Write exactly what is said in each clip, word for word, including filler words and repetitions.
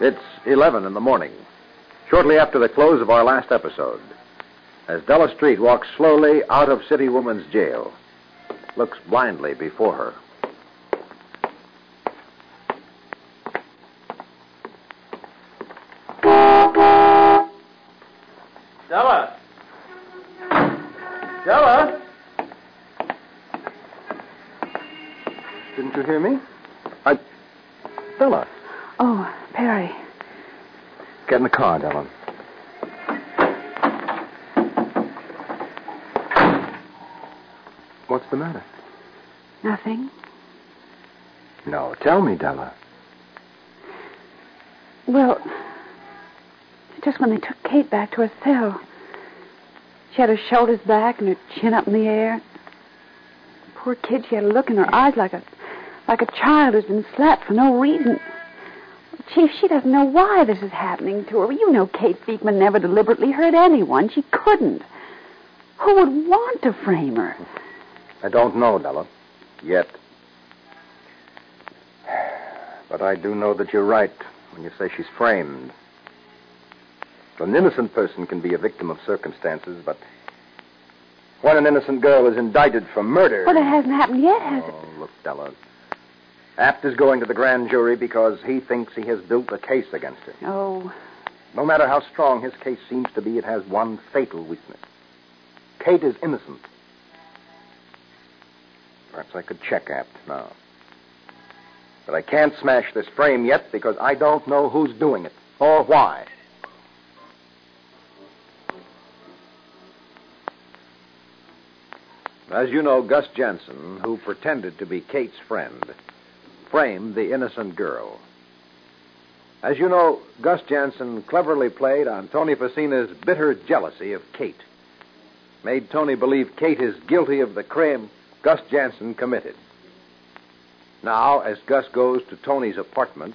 It's eleven in the morning, shortly after the close of our last episode, as Della Street walks slowly out of City Woman's jail, looks blindly before her. Della! Della! Didn't you hear me? I... Della. Oh, Perry. Get in the car, Della. What's the matter? Nothing. No, tell me, Della. Well, just when they took Kate back to her cell, she had her shoulders back and her chin up in the air. Poor kid, she had a look in her eyes like a like a child who's been slapped for no reason. Chief, she doesn't know why this is happening to her. You know Kate Beekman never deliberately hurt anyone. She couldn't. Who would want to frame her? I don't know, Della. Yet. But I do know that you're right when you say she's framed. An innocent person can be a victim of circumstances, but when an innocent girl is indicted for murder... Well, it hasn't happened yet, has it? Oh, look, Della. Apt is going to the grand jury because he thinks he has built a case against her. Oh. No matter how strong his case seems to be, it has one fatal weakness. Kate is innocent. Perhaps I could check Apt now. But I can't smash this frame yet because I don't know who's doing it or why. As you know, Gus Jensen, who pretended to be Kate's friend, framed the innocent girl. As you know, Gus Jensen cleverly played on Tony Facina's bitter jealousy of Kate. Made Tony believe Kate is guilty of the crime Gus Jensen committed. Now, as Gus goes to Tony's apartment...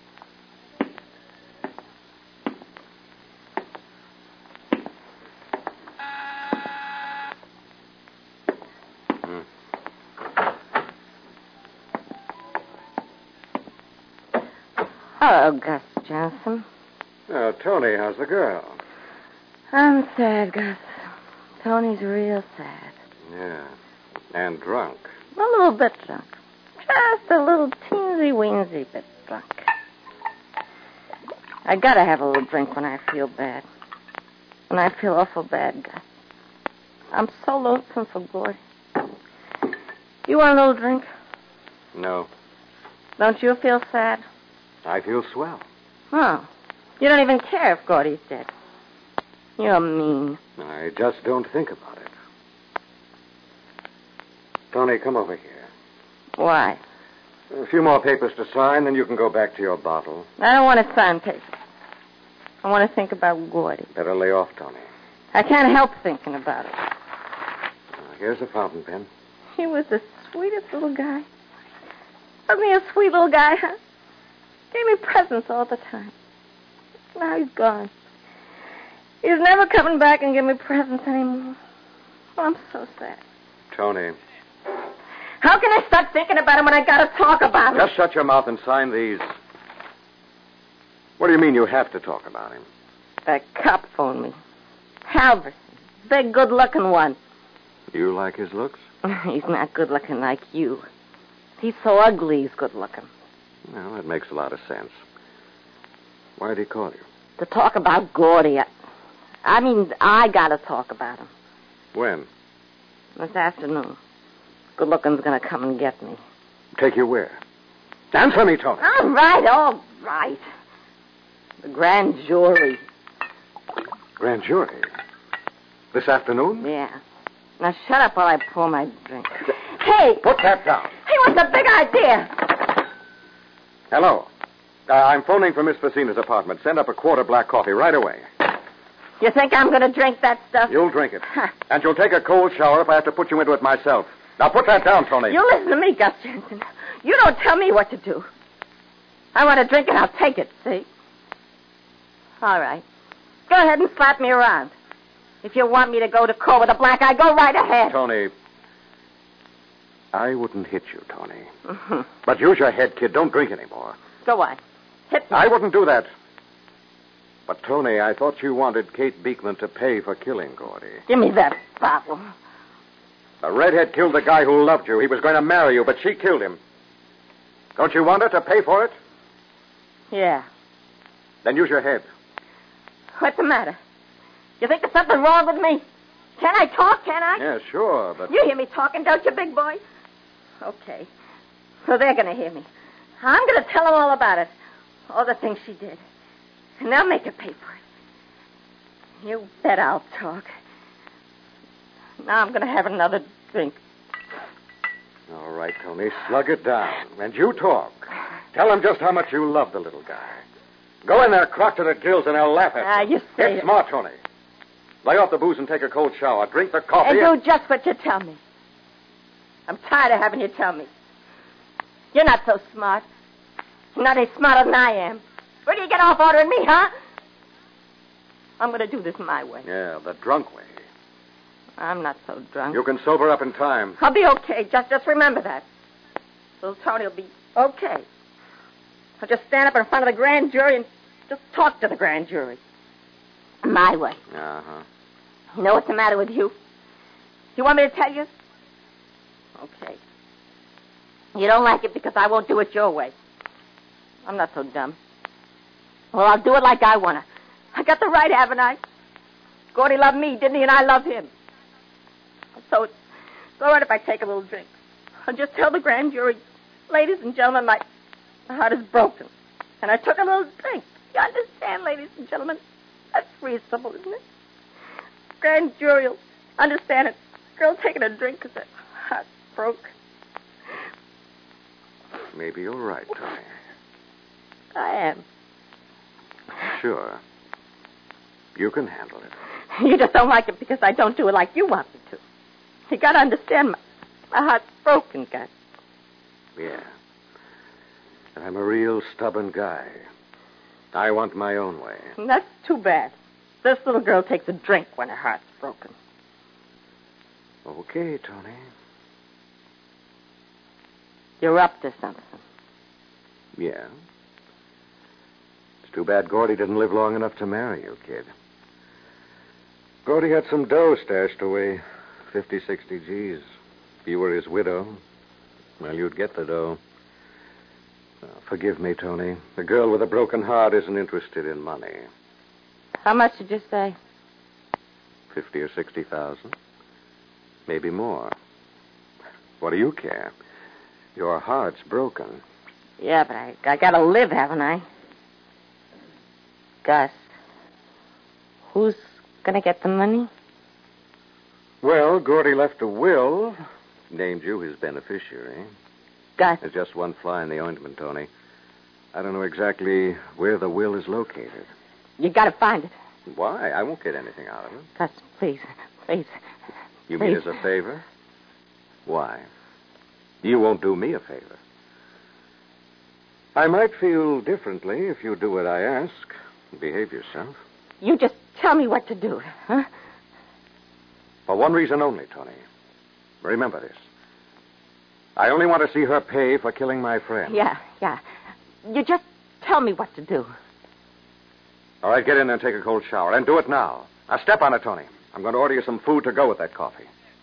Hello, Gus Jensen. Oh, Tony, how's the girl? I'm sad, Gus. Tony's real sad. Yeah, and drunk. A little bit drunk. Just a little teensy-weensy bit drunk. I gotta have a little drink when I feel bad. When I feel awful bad, Gus. I'm so lonesome for Gordy. You want a little drink? No. Don't you feel sad? I feel swell. Oh. You don't even care if Gordy's dead. You're mean. I just don't think about it. Tony, come over here. Why? A few more papers to sign, then you can go back to your bottle. I don't want to sign papers. I want to think about Gordy. Better lay off, Tony. I can't help thinking about it. Uh, here's a fountain pen. He was the sweetest little guy. Wasn't he a sweet little guy, huh? Gave me presents all the time. Now he's gone. He's never coming back and giving me presents anymore. Oh, I'm so sad. Tony. How can I stop thinking about him when I gotta talk about him? Just shut your mouth and sign these. What do you mean you have to talk about him? That cop phoned me. Halverson. Big, good-looking one. You like his looks? He's not good-looking like you. He's so ugly he's good-looking. Well, that makes a lot of sense. Why did he call you? To talk about Gordy. I, I mean, I gotta talk about him. When? This afternoon. Good-looking's gonna come and get me. Take you where? Answer me, Tony. All right, all right. The grand jury. Grand jury? This afternoon? Yeah. Now shut up while I pour my drink. Hey! Put that down. Hey, what's the big idea? Hello. Uh, I'm phoning from Miss Facina's apartment. Send up a quart of black coffee right away. You think I'm going to drink that stuff? You'll drink it. Huh. And you'll take a cold shower if I have to put you into it myself. Now put that down, Tony. You listen to me, Gus Jensen. You don't tell me what to do. I want to drink it, I'll take it, see? All right. Go ahead and slap me around. If you want me to go to court with a black eye, go right ahead. Tony, I wouldn't hit you, Tony. Mm-hmm. But use your head, kid. Don't drink anymore. Go on. Hit me. I wouldn't do that. But, Tony, I thought you wanted Kate Beekman to pay for killing Gordy. Give me that bottle. The redhead killed the guy who loved you. He was going to marry you, but she killed him. Don't you want her to pay for it? Yeah. Then use your head. What's the matter? You think there's something wrong with me? Can I talk, can I? Yeah, sure, but... You hear me talking, don't you, big boy? Okay. So they're going to hear me. I'm going to tell them all about it. All the things she did. And they'll make her pay for it. You bet I'll talk. Now I'm going to have another drink. All right, Tony, slug it down. And you talk. Tell them just how much you love the little guy. Go in there, crock to the gills, and they'll laugh at you. Ah, you say Get it. smart, Tony. Lay off the booze and take a cold shower. Drink the coffee. And do just what you tell me. I'm tired of having you tell me. You're not so smart. You're not any smarter than I am. Where do you get off ordering me, huh? I'm going to do this my way. Yeah, the drunk way. I'm not so drunk. You can sober up in time. I'll be okay. Just, just remember that. Little Tony will be okay. I'll just stand up in front of the grand jury and just talk to the grand jury. My way. Uh-huh. You know what's the matter with you? You want me to tell you? Okay. You don't like it because I won't do it your way. I'm not so dumb. Well, I'll do it like I want to. I got the right, haven't I? Gordy loved me, didn't he? And I love him. So it's all right if I take a little drink. I'll just tell the grand jury, ladies and gentlemen, my, my heart is broken. And I took a little drink. You understand, ladies and gentlemen? That's reasonable, isn't it? Grand jury will understand it. Girl taking a drink because her heart broke. Maybe you're right, Tony. I am. Sure. You can handle it. You just don't like it because I don't do it like you want me to. You got to understand, my, my heart's broken, guy. Yeah. And I'm a real stubborn guy. I want my own way. And that's too bad. This little girl takes a drink when her heart's broken. Okay, Tony. You're up to something. Yeah. It's too bad Gordy didn't live long enough to marry you, kid. Gordy had some dough stashed away. Fifty, sixty G's. If you were his widow, well, you'd get the dough. Uh, forgive me, Tony. The girl with a broken heart isn't interested in money. How much did you say? Fifty or sixty thousand. Maybe more. What do you care? Your heart's broken. Yeah, but I, I got to live, haven't I? Gus, who's going to get the money? Well, Gordy left a will, named you his beneficiary. Gus. There's just one fly in the ointment, Tony. I don't know exactly where the will is located. You got to find it. Why? I won't get anything out of it. Gus, please, please. You please. mean as a favor? Why? You won't do me a favor. I might feel differently if you do what I ask. Behave yourself. You just tell me what to do, huh? For one reason only, Tony. Remember this. I only want to see her pay for killing my friend. Yeah, yeah. You just tell me what to do. All right, get in there and take a cold shower. And do it now. Now, step on it, Tony. I'm going to order you some food to go with that coffee.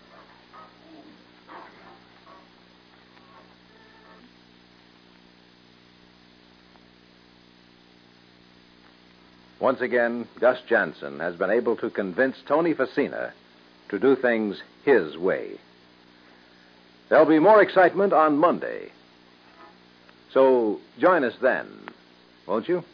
Once again, Gus Jansen has been able to convince Tony Facina to do things his way. There'll be more excitement on Monday. So join us then, won't you?